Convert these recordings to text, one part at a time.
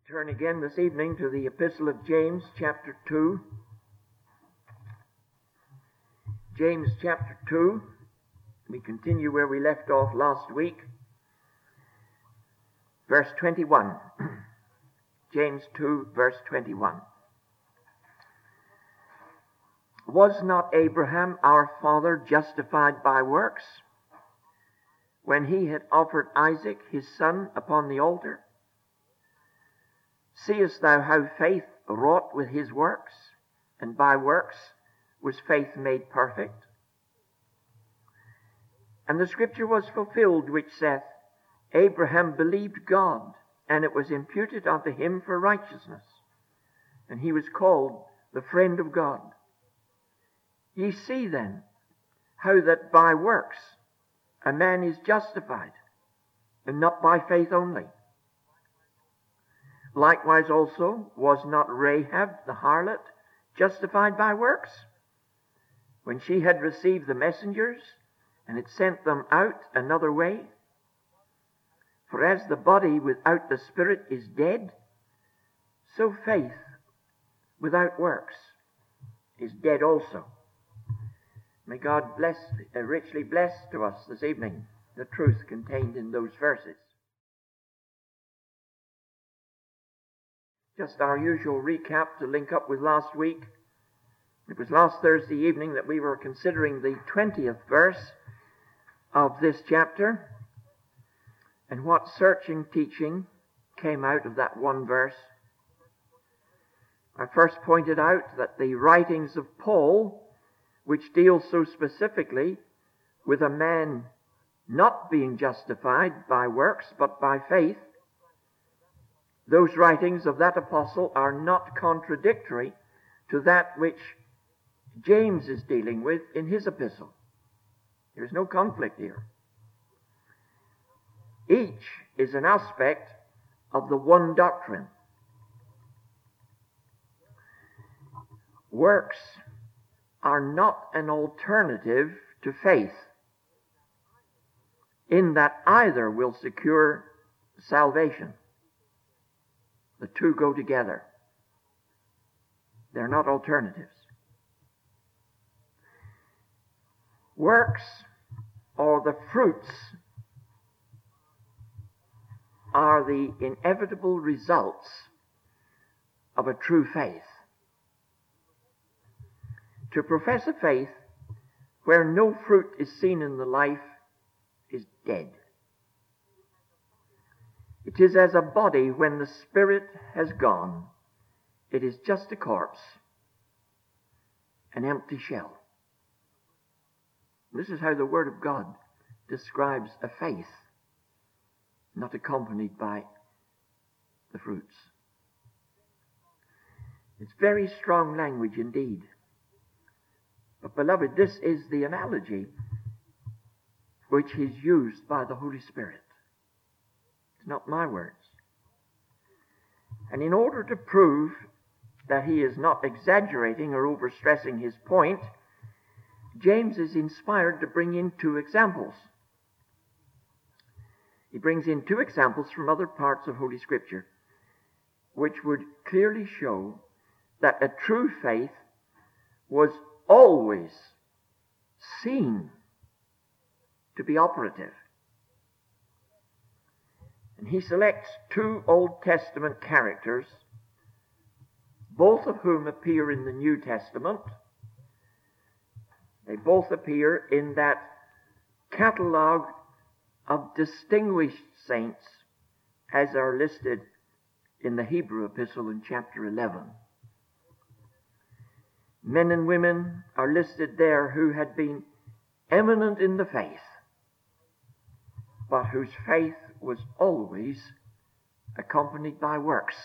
Turn again this evening to the Epistle of James, chapter 2. James, chapter 2. We continue where we left off last week. Verse 21. James 2, verse 21. Was not Abraham our father justified by works when he had offered Isaac his son upon the altar? Seest thou how faith wrought with his works, and by works was faith made perfect? And the scripture was fulfilled which saith, Abraham believed God, and it was imputed unto him for righteousness, and he was called the friend of God. Ye see then how that by works a man is justified, and not by faith only. Likewise also was not Rahab the harlot justified by works, when she had received the messengers, and had sent them out another way? For as the body without the spirit is dead, so faith without works is dead also. May God richly bless to us this evening the truth contained in those verses. Just our usual recap to link up with last week. It was last Thursday evening that we were considering the 20th verse of this chapter, and what searching teaching came out of that one verse. I first pointed out that the writings of Paul, which deal so specifically with a man not being justified by works but by faith, those writings of that apostle are not contradictory to that which James is dealing with in his epistle. There's no conflict here. Each is an aspect of the one doctrine. Works are not an alternative to faith, in that either will secure salvation. The two go together. They're not alternatives. Works, or the fruits, are the inevitable results of a true faith. To profess a faith where no fruit is seen in the life is dead. It is as a body when the spirit has gone. It is just a corpse, an empty shell. This is how the Word of God describes a faith not accompanied by the fruits. It's very strong language indeed. But beloved, this is the analogy which is used by the Holy Spirit. It's not my words. And in order to prove that he is not exaggerating or overstressing his point, James is inspired to bring in two examples. He brings in two examples from other parts of Holy Scripture, which would clearly show that a true faith was always seen to be operative. And he selects two Old Testament characters, both of whom appear in the New Testament. They both appear in that catalogue of distinguished saints as are listed in the Hebrew epistle in chapter 11. Men and women are listed there who had been eminent in the faith, but whose faith was always accompanied by works.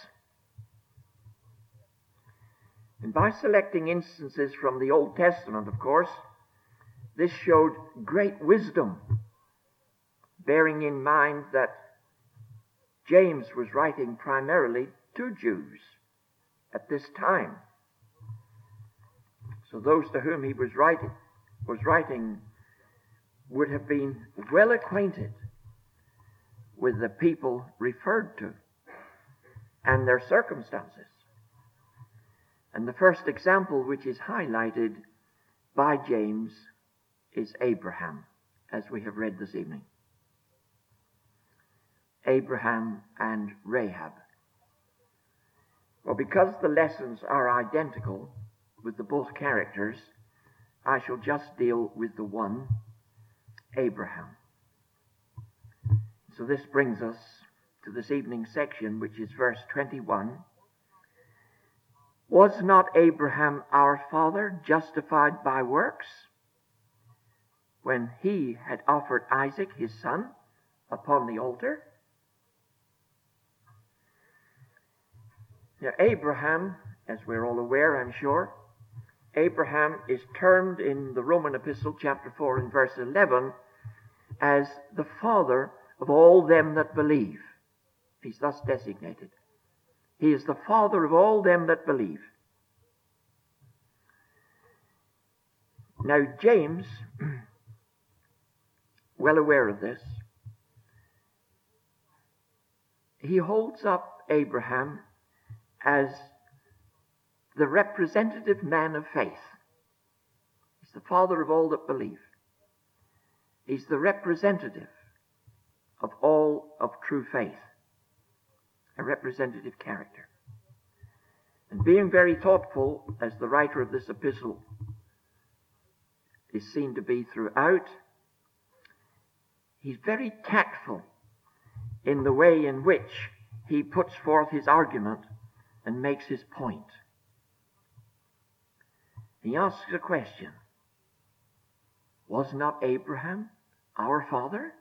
And by selecting instances from the Old Testament, of course, this showed great wisdom, bearing in mind that James was writing primarily to Jews at this time. So those to whom he was writing would have been well acquainted with the people referred to. and their circumstances. And the first example which is highlighted by James is Abraham, as we have read this evening. Abraham and Rahab. Well, because the lessons are identical with the both characters, I shall just deal with the one, Abraham. So this brings us to this evening's section, which is verse 21. Was not Abraham our father justified by works when he had offered Isaac his son upon the altar? Now, Abraham, as we're all aware, I'm sure, Abraham is termed in the Roman epistle, chapter 4 and verse 11, as the father of all them that believe. He's thus designated. He is the father of all them that believe. Now, James, well aware of this, he holds up Abraham as the representative man of faith. He's the father of all that believe. He's the representative of all of true faith, a representative character. And being very thoughtful, as the writer of this epistle is seen to be throughout, he's very tactful in the way in which he puts forth his argument and makes his point. He asks a question. Was not Abraham our father?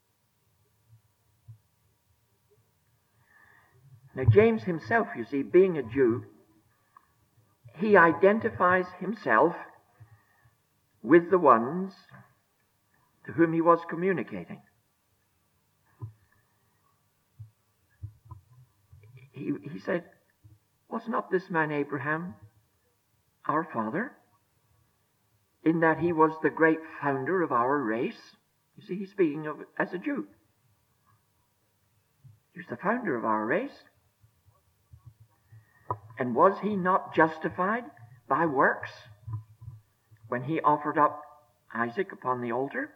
Now, James himself, you see, being a Jew, he identifies himself with the ones to whom he was communicating. He said, was not this man Abraham our father, in that he was the great founder of our race? You see, he's speaking of it as a Jew. He's the founder of our race. And was he not justified by works when he offered up Isaac upon the altar?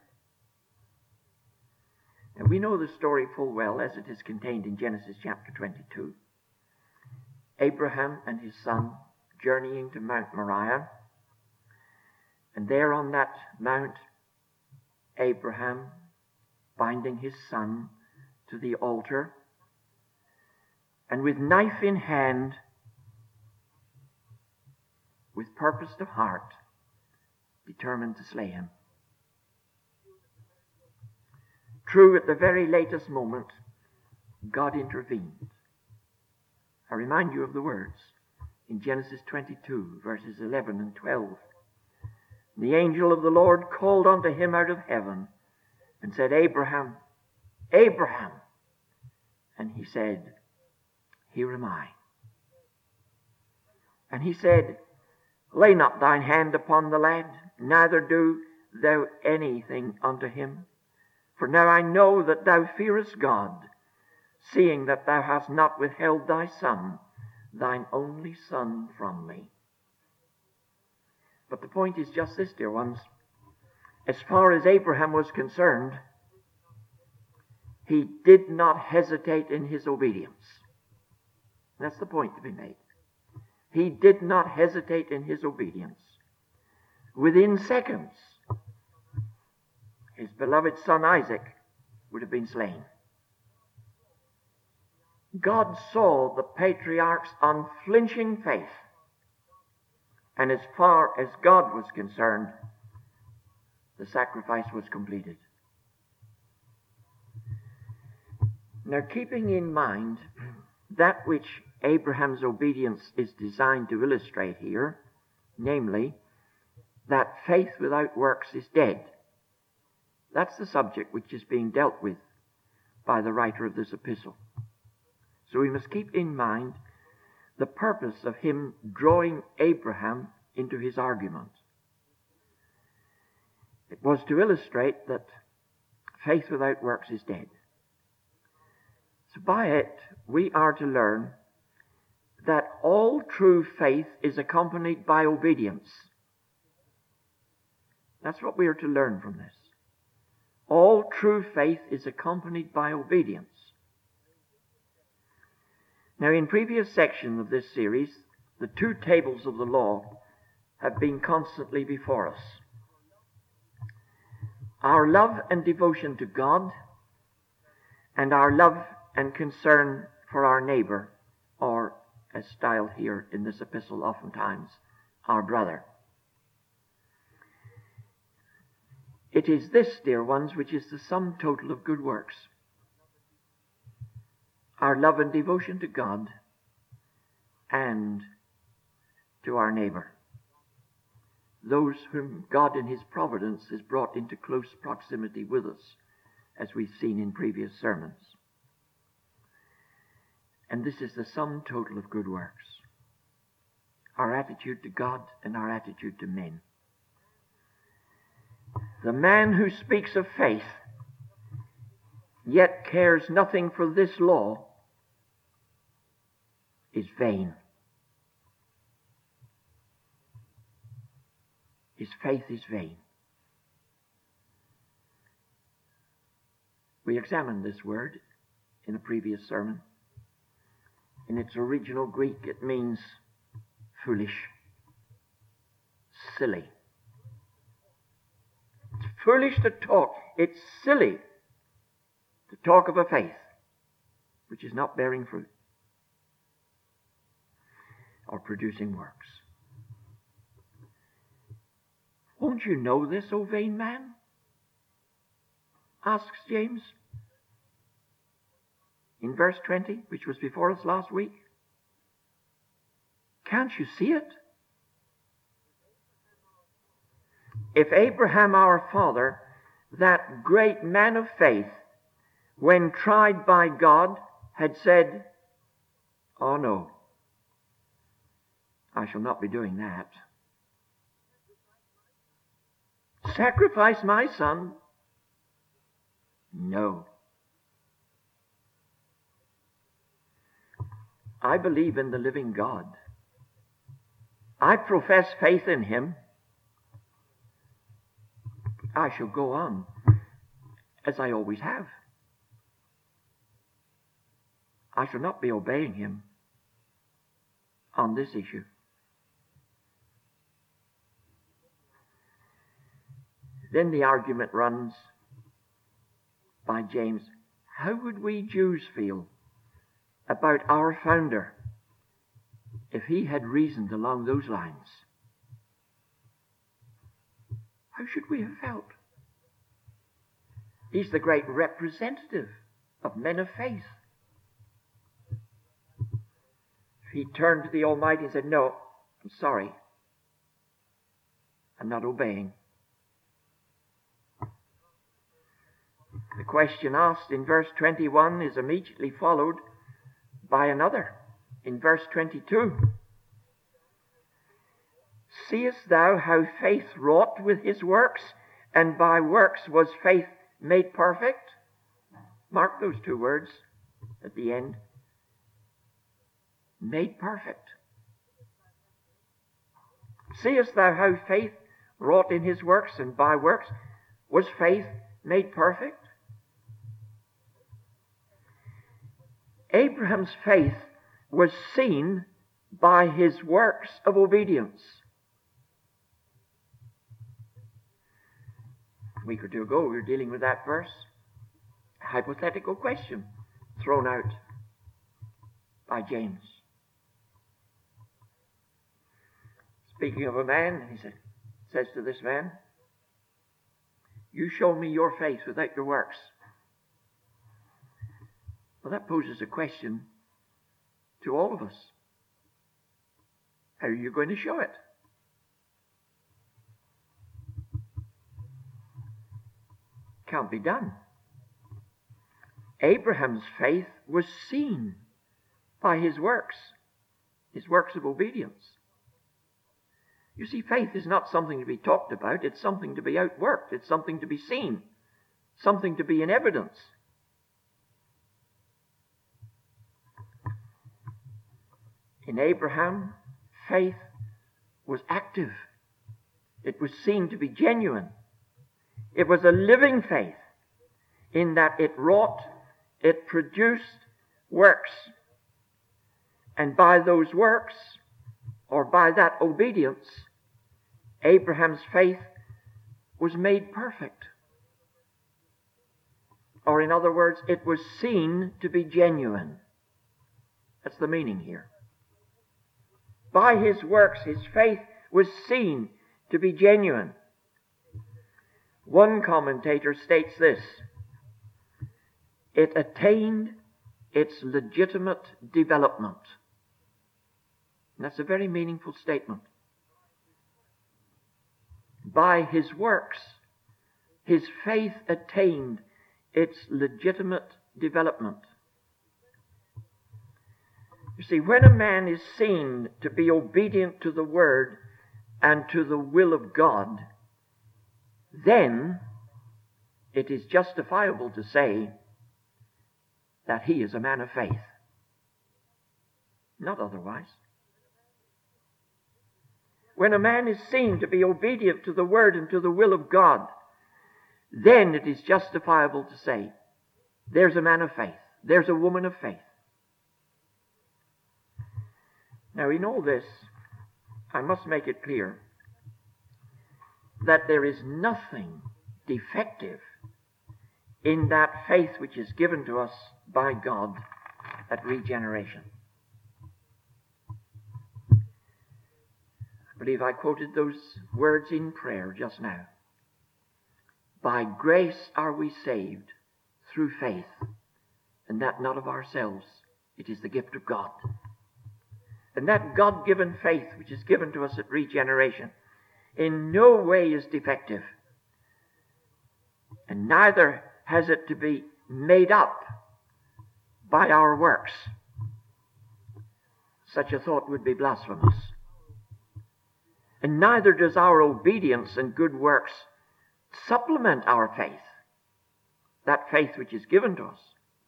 Now, we know the story full well as it is contained in Genesis chapter 22. Abraham and his son journeying to Mount Moriah. And there on that mount, Abraham binding his son to the altar, and with knife in hand, with purpose of heart, determined to slay him. True, at the very latest moment, God intervened. I remind you of the words in Genesis 22, verses 11 and 12. The angel of the Lord called unto him out of heaven and said, Abraham, Abraham. And he said, Here am I. And he said, Lay not thine hand upon the lad, neither do thou anything unto him. For now I know that thou fearest God, seeing that thou hast not withheld thy son, thine only son, from me. But the point is just this, dear ones. As far as Abraham was concerned, he did not hesitate in his obedience. That's the point to be made. He did not hesitate in his obedience. Within seconds, his beloved son Isaac would have been slain. God saw the patriarch's unflinching faith, and as far as God was concerned, the sacrifice was completed. Now, keeping in mind that which Abraham's obedience is designed to illustrate here, namely, that faith without works is dead. That's the subject which is being dealt with by the writer of this epistle. So we must keep in mind the purpose of him drawing Abraham into his argument. It was to illustrate that faith without works is dead. So by it, we are to learn that all true faith is accompanied by obedience. That's what we are to learn from this. All true faith is accompanied by obedience. Now, in previous sections of this series, the two tables of the law have been constantly before us. Our love and devotion to God, and our love and concern for our neighbor, or, as styled here in this epistle oftentimes, our brother. It is this, dear ones, which is the sum total of good works. Our love and devotion to God and to our neighbor, those whom God in His providence has brought into close proximity with us, as we've seen in previous sermons. And this is the sum total of good works. Our attitude to God and our attitude to men. The man who speaks of faith, yet cares nothing for this law, is vain. His faith is vain. We examined this word in a previous sermon. In its original Greek, it means foolish, silly. It's foolish to talk. It's silly to talk of a faith which is not bearing fruit or producing works. Won't you know this, O vain man? Asks James in verse 20, which was before us last week. Can't you see it? If Abraham our father, that great man of faith, when tried by God, had said, "Oh no, I shall not be doing that. Sacrifice my son? No. I believe in the living God. I profess faith in Him. I shall go on as I always have. I shall not be obeying Him on this issue." Then the argument runs by James, how would we Jews feel about our founder if he had reasoned along those lines? How should we have felt? He's the great representative of men of faith. If he turned to the Almighty and said, "No, I'm sorry, I'm not obeying." The question asked in verse 21 is immediately followed by another in verse 22. "Seest thou how faith wrought with his works, and by works was faith made perfect?" Mark those two words at the end. Made perfect. "Seest thou how faith wrought in his works, and by works was faith made perfect?" Abraham's faith was seen by his works of obedience. A week or two ago, we were dealing with that verse. A hypothetical question thrown out by James. Speaking of a man, he says to this man, "You show me your faith without your works." Well, that poses a question to all of us. How are you going to show it? Can't be done. Abraham's faith was seen by his works of obedience. You see, faith is not something to be talked about, it's something to be outworked, it's something to be seen, something to be in evidence. In Abraham, faith was active. It was seen to be genuine. It was a living faith in that it wrought, it produced works. And by those works, or by that obedience, Abraham's faith was made perfect. Or in other words, it was seen to be genuine. That's the meaning here. By his works, his faith was seen to be genuine. One commentator states this: it attained its legitimate development. And that's a very meaningful statement. By his works, his faith attained its legitimate development. You see, when a man is seen to be obedient to the Word and to the will of God, then it is justifiable to say that he is a man of faith. Not otherwise. When a man is seen to be obedient to the Word and to the will of God, then it is justifiable to say, there's a man of faith, there's a woman of faith. Now, in all this, I must make it clear that there is nothing defective in that faith which is given to us by God at regeneration. I believe I quoted those words in prayer just now. By grace are we saved through faith, and that not of ourselves. It is the gift of God. And that God-given faith which is given to us at regeneration in no way is defective. And neither has it to be made up by our works. Such a thought would be blasphemous. And neither does our obedience and good works supplement our faith, that faith which is given to us.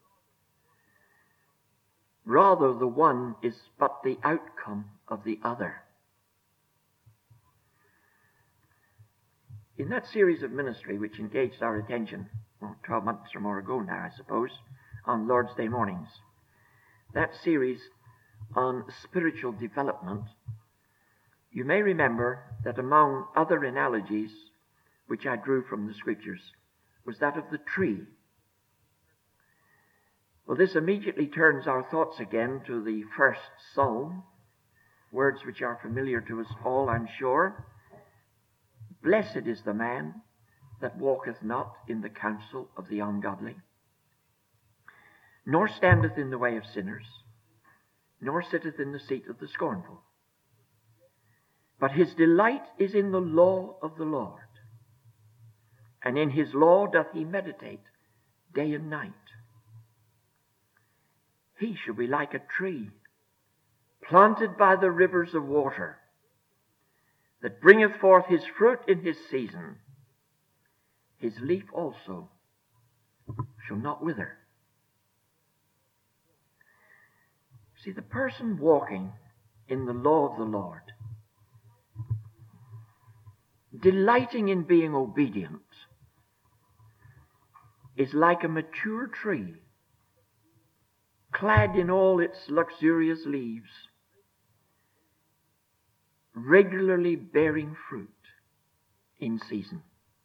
Rather, the one is but the outcome of the other. In that series of ministry which engaged our attention 12 months or more ago now, I suppose, on Lord's Day mornings, that series on spiritual development, you may remember that among other analogies which I drew from the Scriptures was that of the tree. Well, this immediately turns our thoughts again to the first psalm, words which are familiar to us all, I'm sure. Blessed is the man that walketh not in the counsel of the ungodly, nor standeth in the way of sinners, nor sitteth in the seat of the scornful. But his delight is in the law of the Lord, and in his law doth he meditate day and night. He shall be like a tree planted by the rivers of water, that bringeth forth his fruit in his season. His leaf also shall not wither. See, the person walking in the law of the Lord, delighting in being obedient, is like a mature tree, clad in all its luxurious leaves, regularly bearing fruit in season.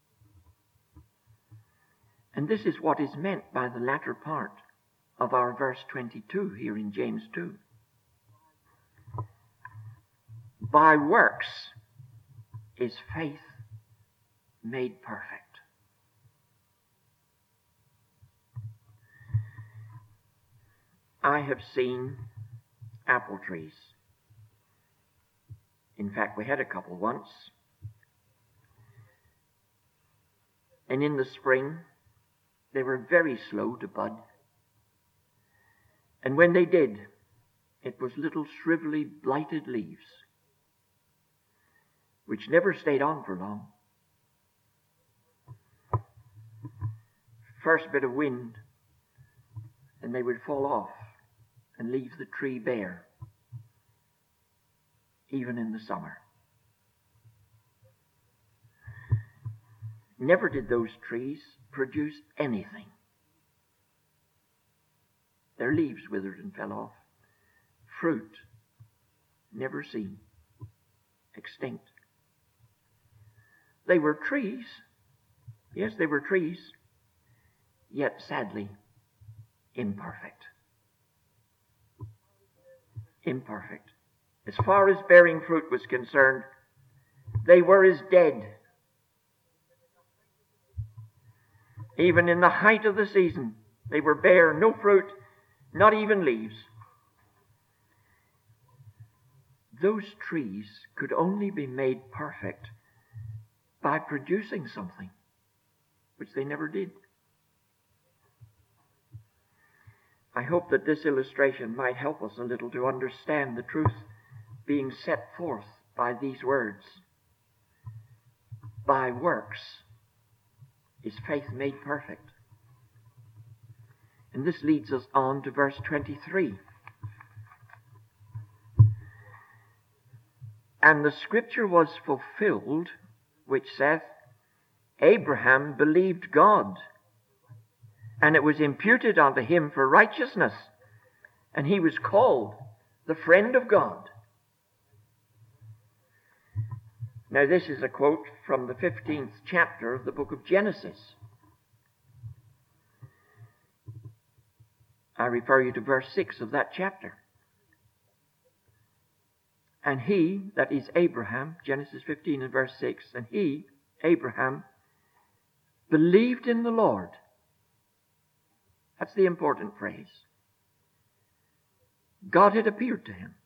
And this is what is meant by the latter part of our verse 22 here in James 2. By works is faith made perfect. I have seen apple trees. In fact, we had a couple once. And in the spring, they were very slow to bud. And when they did, it was little shrivelly, blighted leaves, which never stayed on for long. First bit of wind, and they would fall off and leave the tree bare. even in the summer. Never did those trees produce anything. Their leaves withered and fell off. Fruit, never seen. Extinct. They were trees. Yes, they were trees. Yet, sadly, imperfect. Imperfect. As far as bearing fruit was concerned, they were as dead. Even in the height of the season, they were bare, no fruit, not even leaves. Those trees could only be made perfect by producing something, which they never did. I hope that this illustration might help us a little to understand the truth being set forth by these words. By works is faith made perfect. And this leads us on to verse 23. And the scripture was fulfilled, which saith, Abraham believed God, and it was imputed unto him for righteousness, and he was called the friend of God. Now this is a quote from the 15th chapter of the book of Genesis. I refer you to verse 6 of that chapter. And he, that is Abraham, Genesis 15 and verse 6, and he, Abraham, believed in the Lord. That's the important phrase. God had appeared to him.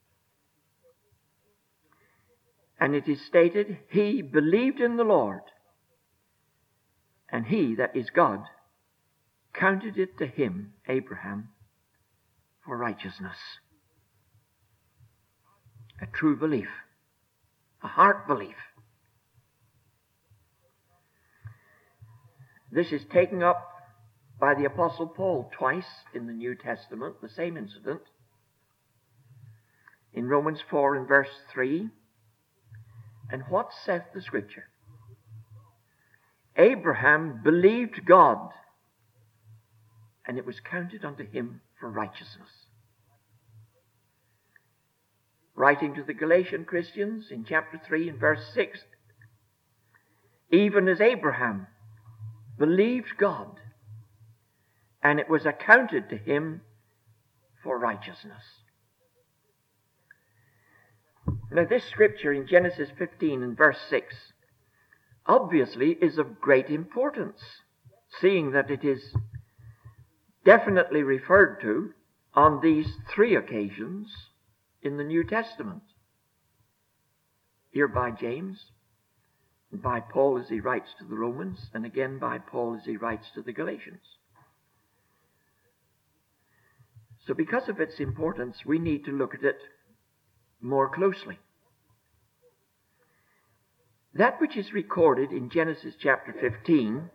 And it is stated, he believed in the Lord, and he, that is God, counted it to him, Abraham, for righteousness. A true belief, a heart belief. This is taken up by the Apostle Paul twice in the New Testament, the same incident. In Romans 4 and verse 3, and what saith the Scripture? Abraham believed God, and it was counted unto him for righteousness. Writing to the Galatian Christians in chapter 3 and verse 6, even as Abraham believed God, and it was accounted to him for righteousness. Now this scripture in Genesis 15 and verse 6 obviously is of great importance, seeing that it is definitely referred to on these three occasions in the New Testament. Here by James, and by Paul as he writes to the Romans, and again by Paul as he writes to the Galatians. So because of its importance, we need to look at it more closely. That which is recorded in Genesis chapter 15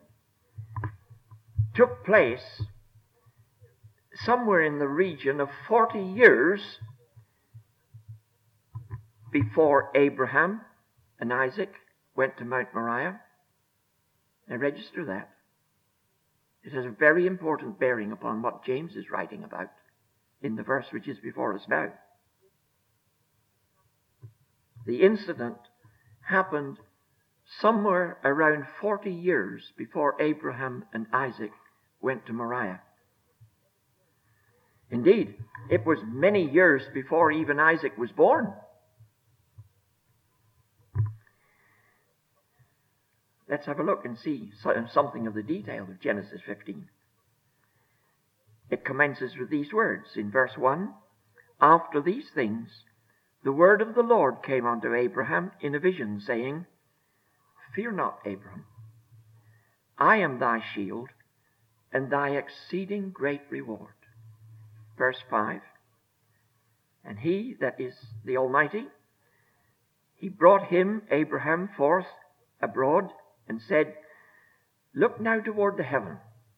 took place somewhere in the region of 40 years before Abraham and Isaac went to Mount Moriah. Now register that. It has a very important bearing upon what James is writing about in the verse which is before us now. The incident happened somewhere around 40 years before Abraham and Isaac went to Moriah. Indeed, it was many years before even Isaac was born. Let's have a look and see something of the detail of Genesis 15. It commences with these words in verse 1. After these things, the word of the Lord came unto Abraham in a vision, saying, Fear not, Abram. I am thy shield, and thy exceeding great reward. Verse 5. And he, that is the Almighty, he brought him, Abraham, forth abroad, and said, Look now toward the heaven,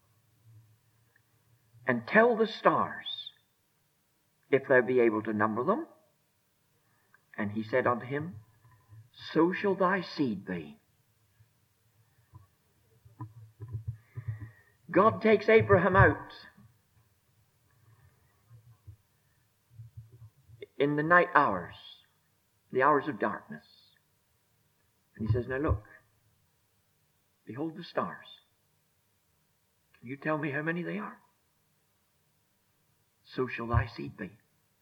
and tell the stars, if thou be able to number them. And he said unto him, So shall thy seed be. God takes Abraham out in the night hours, the hours of darkness. And he says, Now look, behold the stars. Can you tell me how many they are? So shall thy seed be.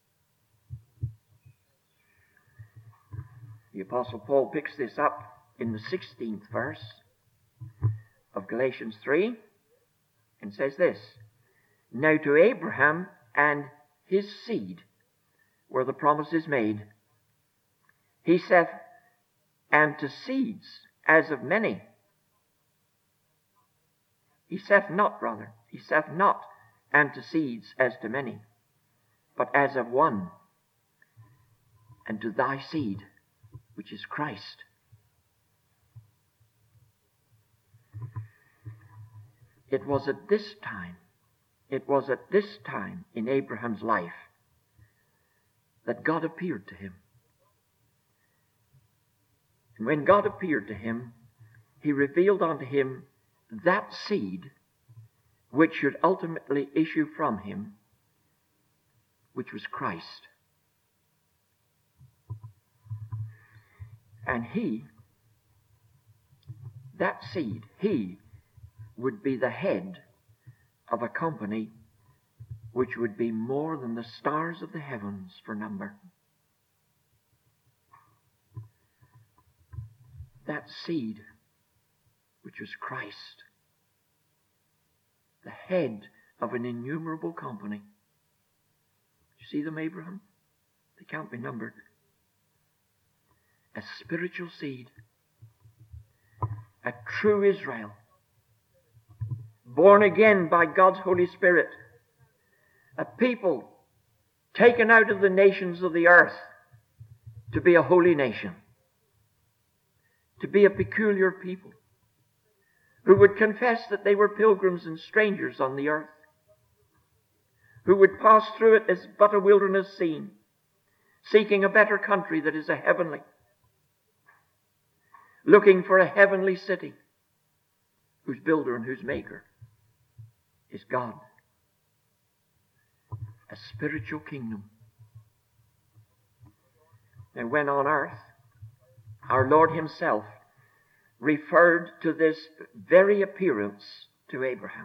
The Apostle Paul picks this up in the 16th verse of Galatians 3 and says this, Now to Abraham and his seed were the promises made. He saith, And to seeds as of many. He saith not, and to seeds as to many, but as of one, and to thy seed, which is Christ. It was at this time in Abraham's life that God appeared to him. And when God appeared to him, he revealed unto him that seed which should ultimately issue from him, which was Christ. And that seed, he would be the head of a company which would be more than the stars of the heavens for number. That seed, which was Christ, the head of an innumerable company. You see them, Abraham? They can't be numbered. A spiritual seed, a true Israel, born again by God's Holy Spirit, a people taken out of the nations of the earth to be a holy nation, to be a peculiar people, who would confess that they were pilgrims and strangers on the earth, who would pass through it as but a wilderness scene, seeking a better country that is a heavenly, looking for a heavenly city whose builder and whose maker is God. A spiritual kingdom. And when on earth, our Lord himself referred to this very appearance to Abraham.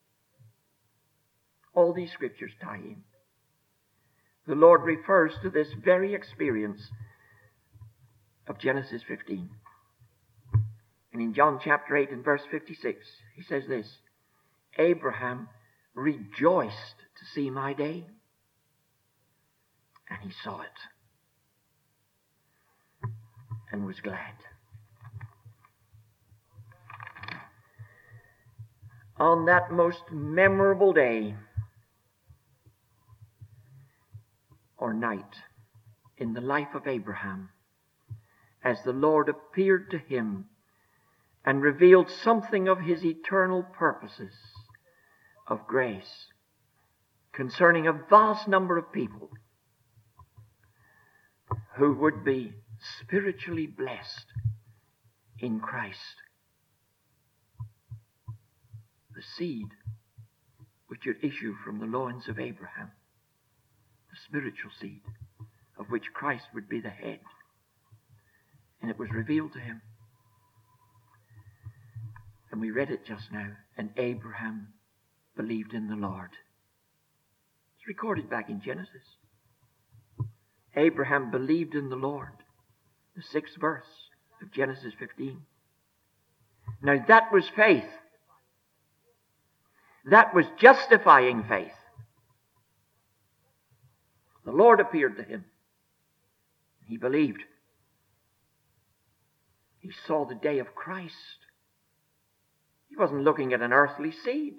All these scriptures tie in. The Lord refers to this very experience of Genesis 15. And in John chapter 8 and verse 56, he says this, Abraham rejoiced to see my day, and he saw it, and was glad. On that most memorable day, or night, in the life of Abraham, as the Lord appeared to him and revealed something of his eternal purposes of grace concerning a vast number of people who would be spiritually blessed in Christ. The seed which would issue from the loins of Abraham, the spiritual seed of which Christ would be the head. And it was revealed to him. And we read it just now. And Abraham believed in the Lord. It's recorded back in Genesis. Abraham believed in the Lord. The 6th verse of Genesis 15. Now that was faith. That was justifying faith. The Lord appeared to him. He believed. He saw the day of Christ. He wasn't looking at an earthly seed.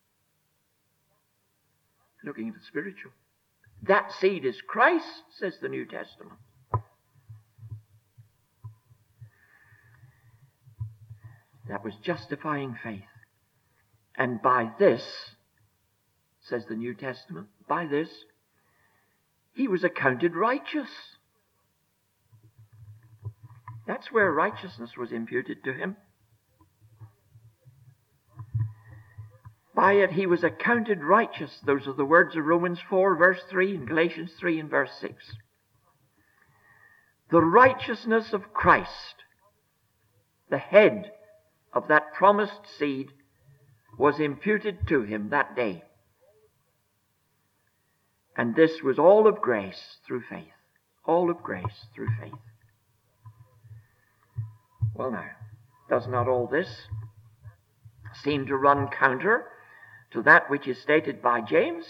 Looking at the spiritual. That seed is Christ, says the New Testament. That was justifying faith. And by this, says the New Testament, by this, he was accounted righteous. That's where righteousness was imputed to him. By it he was accounted righteous. Those are the words of Romans 4 verse 3 and Galatians 3 and verse 6. The righteousness of Christ, the head of that promised seed, was imputed to him that day. And this was all of grace through faith. All of grace through faith. Well now, does not all this seem to run counter to that which is stated by James?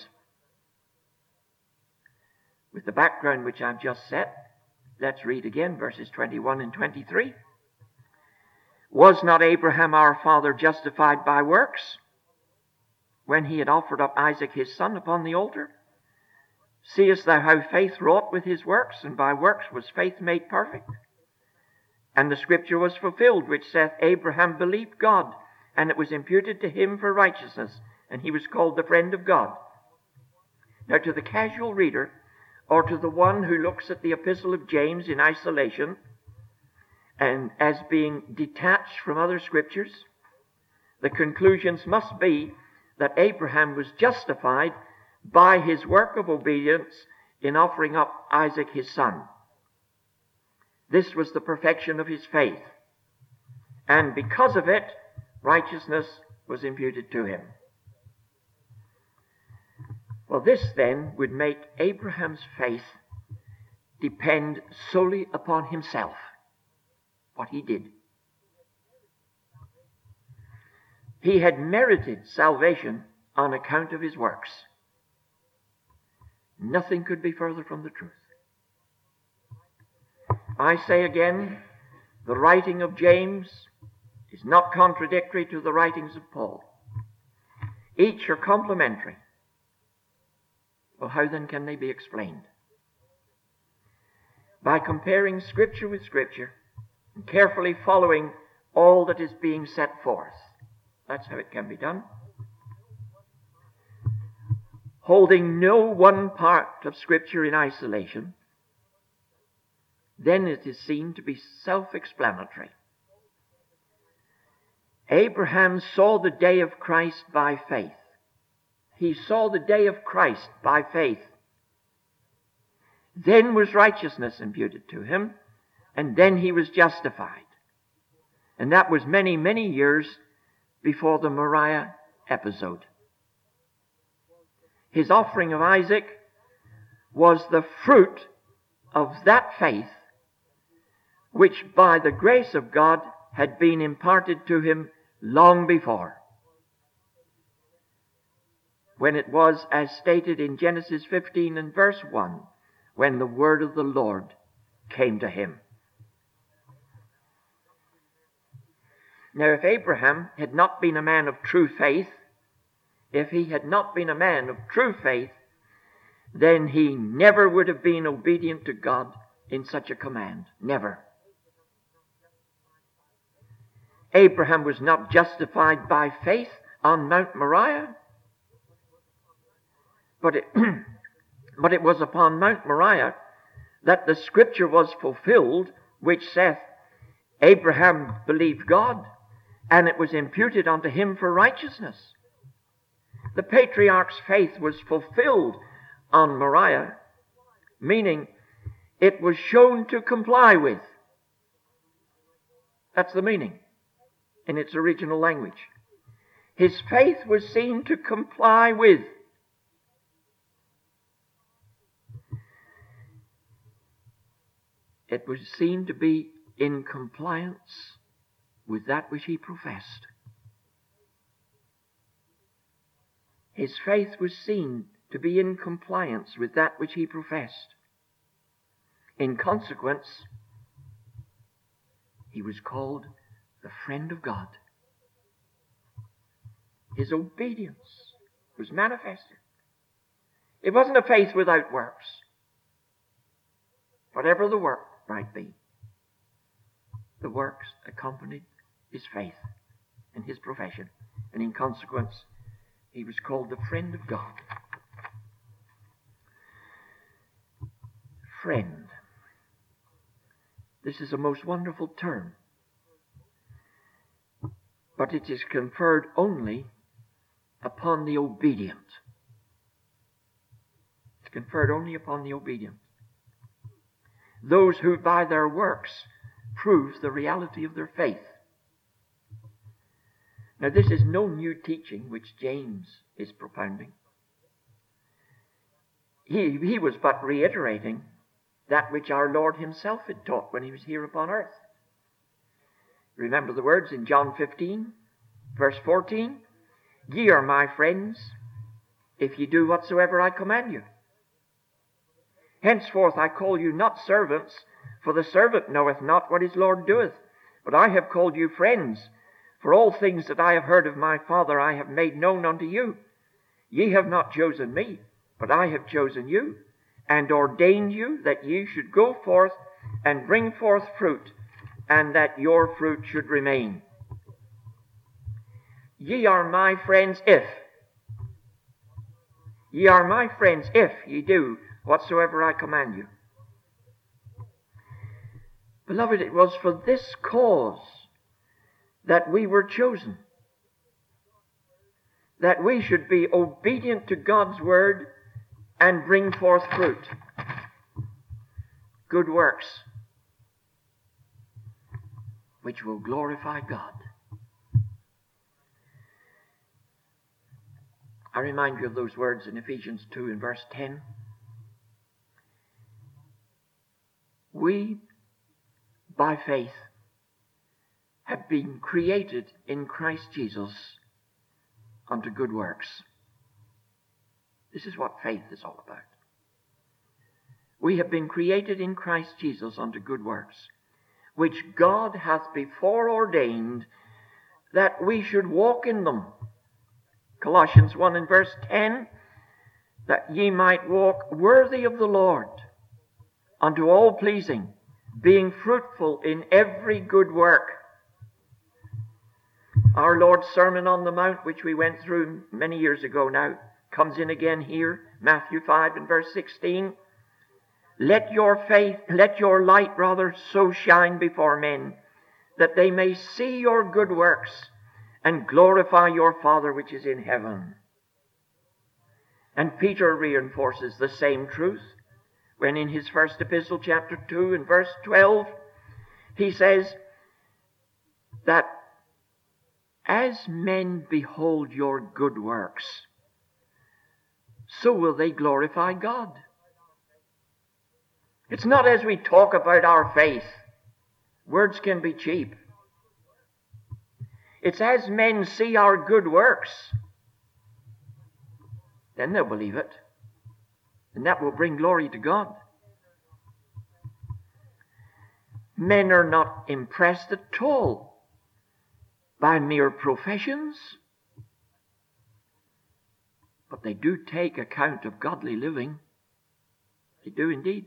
With the background which I've just set, let's read again verses 21 and 23. Was not Abraham our father justified by works when he had offered up Isaac his son upon the altar? Seest thou how faith wrought with his works, and by works was faith made perfect? And the scripture was fulfilled, which saith, Abraham believed God, and it was imputed to him for righteousness, and he was called the friend of God. Now, to the casual reader, or to the one who looks at the epistle of James in isolation, and as being detached from other scriptures, the conclusions must be that Abraham was justified by his work of obedience in offering up Isaac his son. This was the perfection of his faith, and because of it, righteousness was imputed to him. Well, this then would make Abraham's faith depend solely upon himself, what he did. He had merited salvation on account of his works. Nothing could be further from the truth. I say again, the writing of James is not contradictory to the writings of Paul. Each are complementary. Well, how then can they be explained? By comparing Scripture with Scripture and carefully following all that is being set forth. That's how it can be done. Holding no one part of Scripture in isolation, then it is seen to be self-explanatory. Abraham saw the day of Christ by faith. He saw the day of Christ by faith. Then was righteousness imputed to him, and then he was justified. And that was many, many years before the Moriah episode. His offering of Isaac was the fruit of that faith which by the grace of God had been imparted to him long before, when it was as stated in Genesis 15 and verse 1, when the word of the Lord came to him. Now, if Abraham had not been a man of true faith, if he had not been a man of true faith, then he never would have been obedient to God in such a command. Never. Abraham was not justified by faith on Mount Moriah, but it was upon Mount Moriah that the scripture was fulfilled, which saith, Abraham believed God, and it was imputed unto him for righteousness. The patriarch's faith was fulfilled on Moriah, meaning it was shown to comply with. That's the meaning in its original language. His faith was seen to comply with. It was seen to be in compliance with that which he professed. His faith was seen to be in compliance with that which he professed. In consequence, he was called the friend of God. His obedience was manifested. It wasn't a faith without works. Whatever the work might be, the works accompanied his faith and his profession, and in consequence, he was called the friend of God. Friend. This is a most wonderful term, but it is conferred only upon the obedient. It's conferred only upon the obedient. Those who by their works prove the reality of their faith. Now, this is no new teaching which James is propounding. He was but reiterating that which our Lord himself had taught when he was here upon earth. Remember the words in John 15, verse 14. Ye are my friends, if ye do whatsoever I command you. Henceforth I call you not servants, for the servant knoweth not what his Lord doeth. But I have called you friends, for all things that I have heard of my Father I have made known unto you. Ye have not chosen me, but I have chosen you, and ordained you that ye should go forth and bring forth fruit, and that your fruit should remain. Ye are my friends if. Ye are my friends if ye do whatsoever I command you. Beloved, it was for this cause that we were chosen, that we should be obedient to God's word and bring forth fruit, good works, which will glorify God. I remind you of those words in Ephesians 2 and verse 10. We, by faith, have been created in Christ Jesus unto good works. This is what faith is all about. We have been created in Christ Jesus unto good works, which God hath before ordained that we should walk in them. Colossians 1 and verse 10, that ye might walk worthy of the Lord, unto all pleasing, being fruitful in every good work. Our Lord's Sermon on the Mount, which we went through many years ago now, comes in again here, Matthew 5 and verse 16. Let your light so shine before men, that they may see your good works and glorify your Father which is in heaven. And Peter reinforces the same truth when in his first epistle, chapter 2 and verse 12, he says that as men behold your good works, so will they glorify God. It's not as we talk about our faith. Words can be cheap. It's as men see our good works, then they'll believe it. And that will bring glory to God. Men are not impressed at all by mere professions, but they do take account of godly living. They do indeed.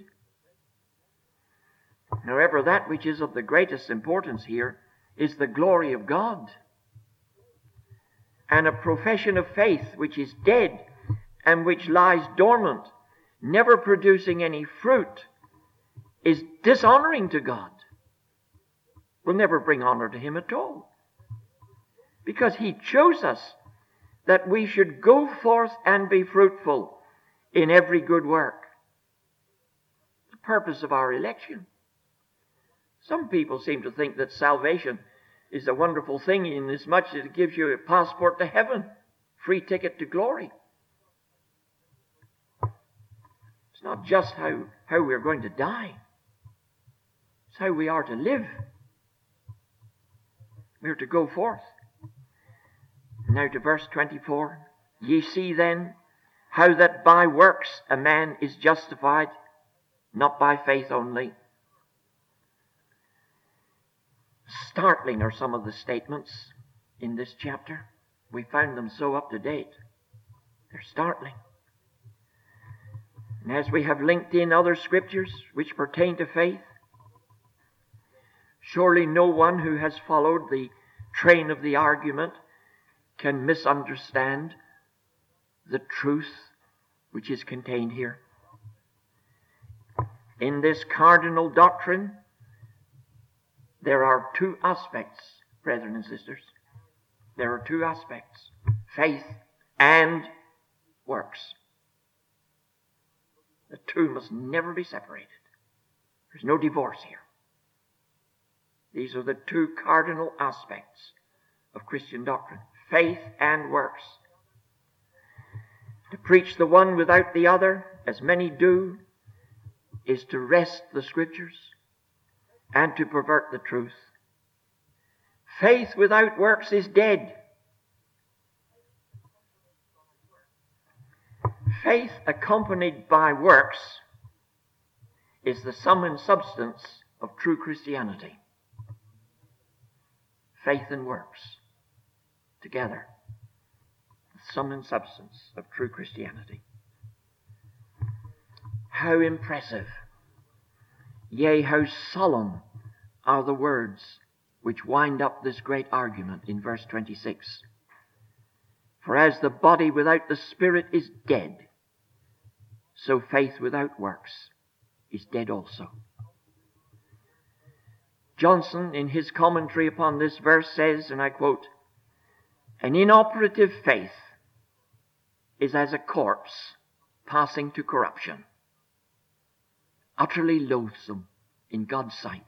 However, that which is of the greatest importance here is the glory of God. And a profession of faith which is dead and which lies dormant, never producing any fruit, is dishonoring to God. Will never bring honor to him at all. Because he chose us that we should go forth and be fruitful in every good work. The purpose of our election. Some people seem to think that salvation is a wonderful thing inasmuch as it gives you a passport to heaven, free ticket to glory. It's not just how we're going to die. It's how we are to live. We're to go forth. Now to verse 24. Ye see then how that by works a man is justified, not by faith only. Startling are some of the statements in this chapter. We found them so up to date. They're startling. And as we have linked in other scriptures which pertain to faith, surely no one who has followed the train of the argument can misunderstand the truth which is contained here. In this cardinal doctrine, There are two aspects, brethren and sisters. There are two aspects, faith and works. The two must never be separated. There's no divorce here. These are the two cardinal aspects of Christian doctrine, faith and works. To preach the one without the other, as many do, is to wrest the Scriptures and to pervert the truth. Faith without works is dead. Faith accompanied by works is the sum and substance of true Christianity. Faith and works together, the sum and substance of true Christianity. How impressive, yea, how solemn are the words which wind up this great argument in verse 26. For as the body without the spirit is dead, so faith without works is dead also. Johnson, in his commentary upon this verse, says, and I quote, "An inoperative faith is as a corpse passing to corruption, utterly loathsome in God's sight."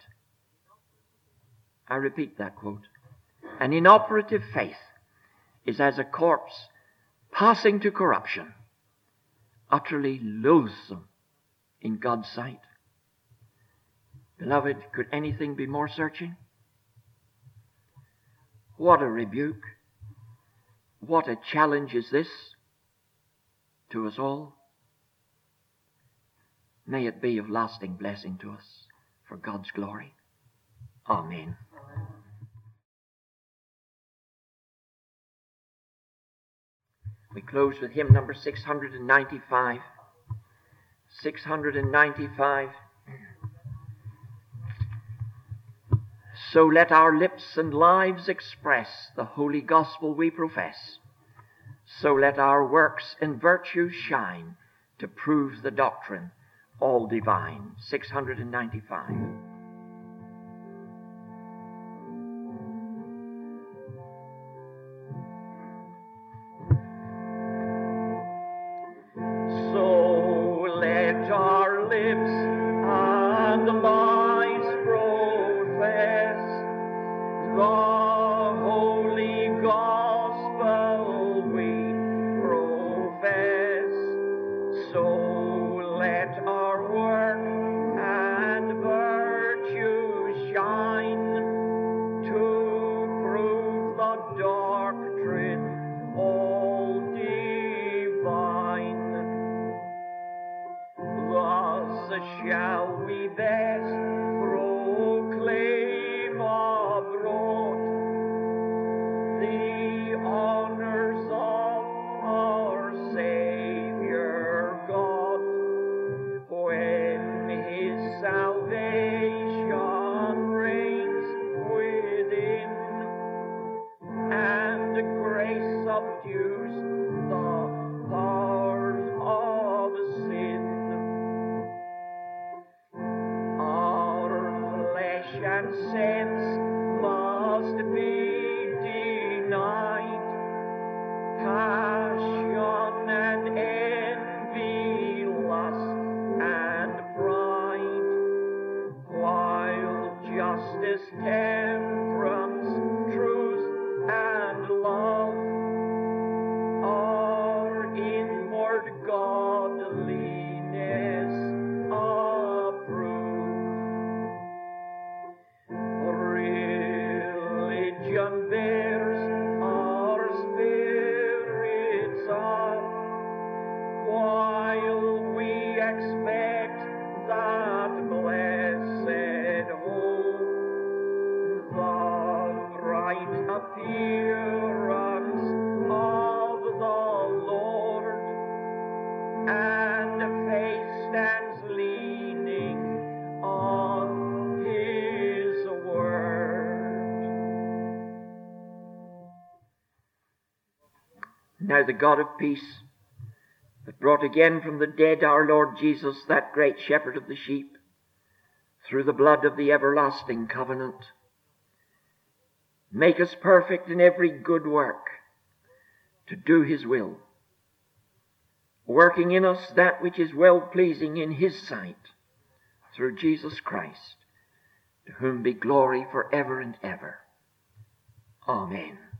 I repeat that quote. An inoperative faith is as a corpse passing to corruption, utterly loathsome in God's sight. Beloved, could anything be more searching? What a rebuke. What a challenge is this to us all. May it be of lasting blessing to us for God's glory. Amen. We close with hymn number 695. 695. So let our lips and lives express the holy gospel we profess. So let our works and virtues shine to prove the doctrine all divine. 695. Now the God of peace, that brought again from the dead our Lord Jesus, that great shepherd of the sheep, through the blood of the everlasting covenant, make us perfect in every good work, to do his will, working in us that which is well-pleasing in his sight, through Jesus Christ, to whom be glory forever and ever. Amen.